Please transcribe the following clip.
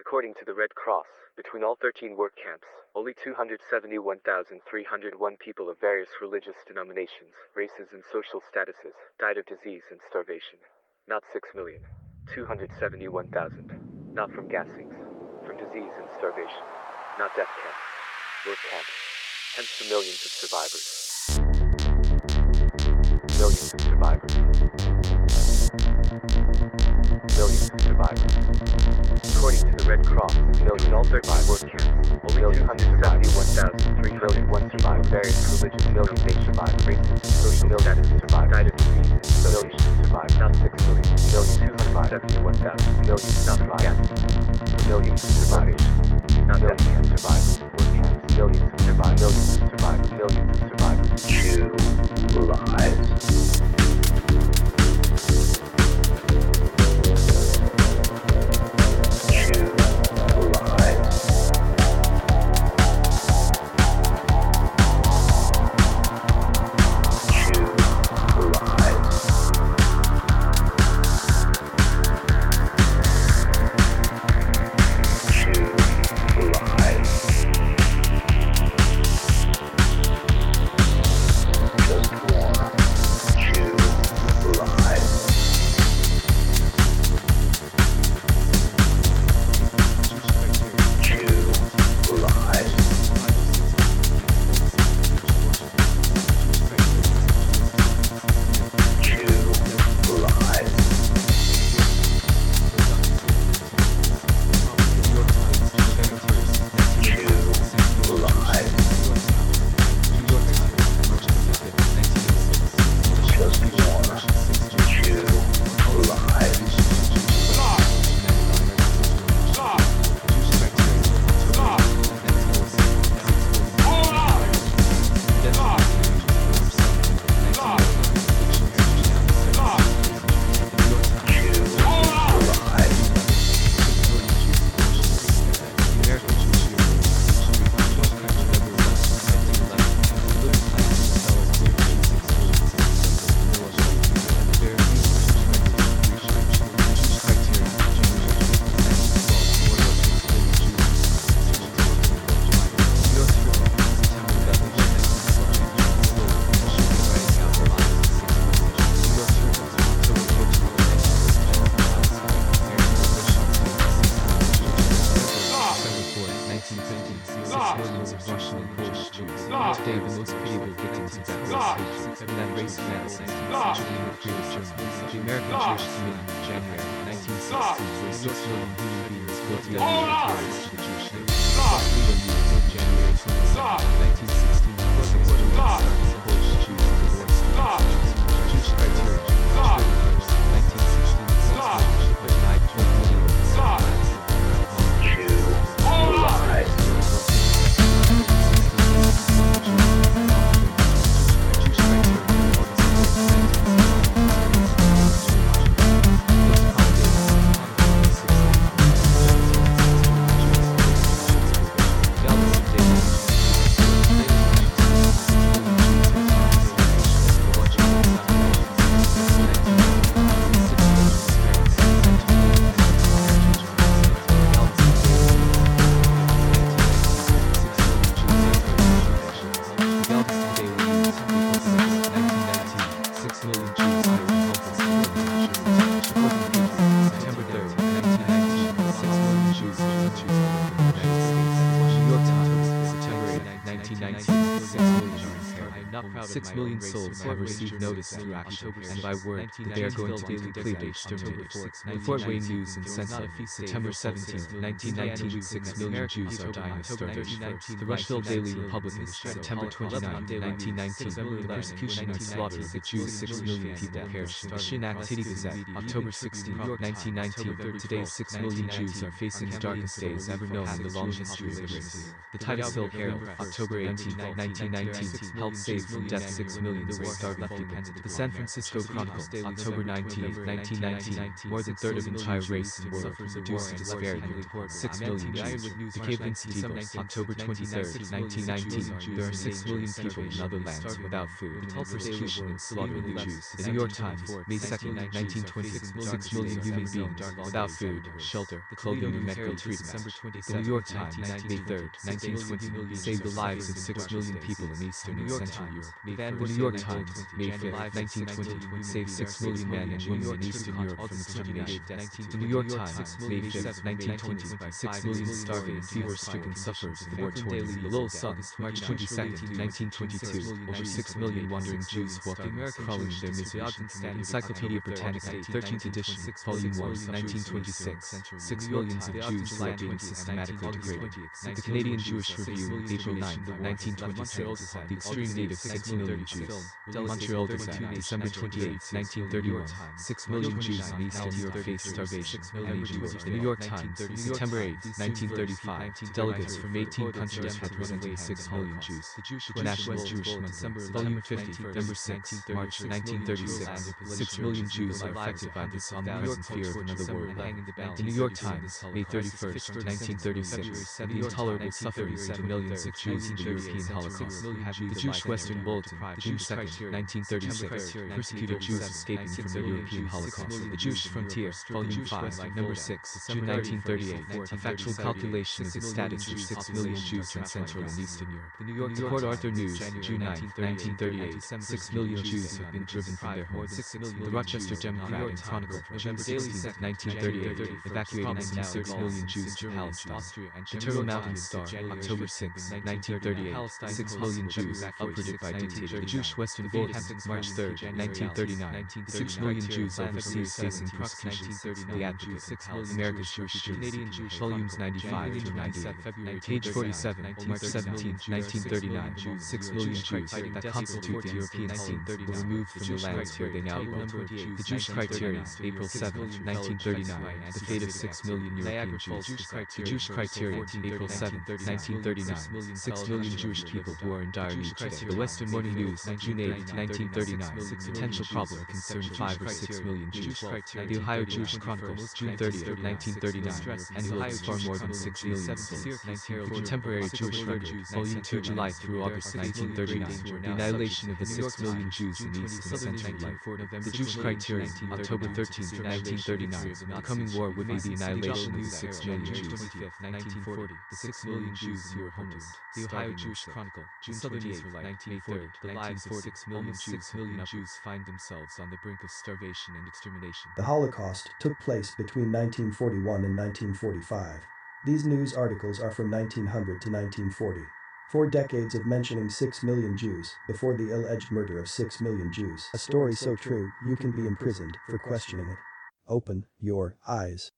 According to the Red Cross, between all 13 work camps, only 271,301 people of various religious denominations, races, and social statuses died of disease and starvation. Not 6,271,000. Not from gassings, from disease and starvation. Not death camps, work camps. Hence the millions of survivors. Millions of survivors. Millions of survivors. According to the Red Cross, in all 35 work camps, only 271,301 survived various religious nation survived races, social status survived, died of disease, millions survived, not 6 million, millions 271,000, millions not survived, millions survived, not death camp survived, work camps, millions survived, millions survived, millions survived. Two lives. Today, the most pitiable victims of that race genocide constituting the freedom of Germany. The American Jewish Committee, January 1960, where 6 million human beings guilty of being terrorists to the Jewish nation. Freedom News, January 22, 1916, was supported by the Polish Jews and the North Jews. Jewish criteria, October 1st, 1916, 6 million but died 20 million. Six million souls have received notice through action and by word that they are going to be completely exterminated. The Fort Wayne News and Sentinel, September 17, 1919, 6 million Jews are dying of starvation. The Rushville Daily Republican, September 29, 1919, the persecution and slaughter of the Jews, 6 million people perished. The Shinnecock City Gazette, October 16, 1919, today's 6 million Jews are facing the darkest days ever known in the long history of the race. The Titusville Herald, October 18, 1919, helped save saved from death 6 million starved people. The San Francisco Chronicle, October 19, 1919. More than a third of entire race and world reduced to despair nearly 6 million Jews. The Cape Incidentals, October 23, 1919. There are 6 million people in other lands without food. Persecution and slaughter of the Jews. The New York Times, May 2, 1920. 6 million human beings without food, shelter, clothing, and medical treatment. The New York Times, May 3, 1920. Saved the lives of 6 million people in Eastern and Central Europe. The New York Times, May 5, 1920. Saved 6 million men and women in Eastern Europe from extermination. The New York Times, May 5, 1920. 6 million starving and fever-stricken sufferers in war-torn. The Little Sun, March 22, 1922. Over 6 million wandering Jews walking, crawling in their misery. Encyclopedia Britannica, 13th edition, Volume 1, 1926. 6 millions of Jews who are being systematically degraded. The Canadian Jewish Review, April 9, 1926. The extreme need of 6 million Jews. Montreal Gazette, December 28, 1931. 6 million Jews in Eastern Europe face starvation. The New York Times, September 8, 1935. Delegates from 18 countries representing 6 million Jews. National Jewish Month, Volume 50, November 6, March 1936. 6 million Jews are affected by this omnipresent fear of another world. The New York Times, May 31, 1936. The intolerable sufferings of the millions of Jews in the European Holocaust. The Jewish Western Bulletin, June 2, 1936. Persecuted Jews escaping from the European Holocaust. The Jewish Frontier, Volume 5, Number 6, June 1938. A factual calculation of the status of 6 million Jews in Central and Eastern Europe. The Port Arthur News, June 9, 1938. 6 million Jews have been driven from their homes. The Rochester Democrat and Chronicle, June 16, 1938. Evacuating some 6 million Jews to Palestine. The Turtle Mountain Star, October 6, 1938. 6 million Jews uprooted by dictator. The Jewish Western Bulletin, March 3, 1939. 6 million Jews overseas facing persecution. The Advocate, America's Jewish Jews. Volumes 95 through 98. Page 47, March 17, 1939. 6 million Jews that constitute the European scene were removed from the lands where they now rule. The Jewish Criterion, April 7, 1939. The fate of 6 million European Jews. The Jewish Criterion, April 7, 1939. 6 million Jewish people who are in dire need today. The Western Morning News, June 8, 1939. Potential problem concern 5 or 6 million Jews. The Ohio Jewish Chronicle, June 30, 1939. And who looks far more than 6 million souls. The Contemporary Jewish Record, Volume 2, July through August 1939. The annihilation of the 6 million Jews in East and Central life. The Jewish Criterion, October 13, 1939. The coming war would be the annihilation of the 6 million Jews. 1940. The 6 million Jews who were homeless. The Ohio Jewish Chronicle, June 28, 1940. The lives of 6 million Jews find themselves on the brink of starvation and extermination. The Holocaust took place between 1941 and 1945. These news articles are from 1900 to 1940. 4 decades of mentioning 6 million Jews before the alleged murder of 6 million Jews. A story so true, you can be imprisoned for questioning it. Open your eyes.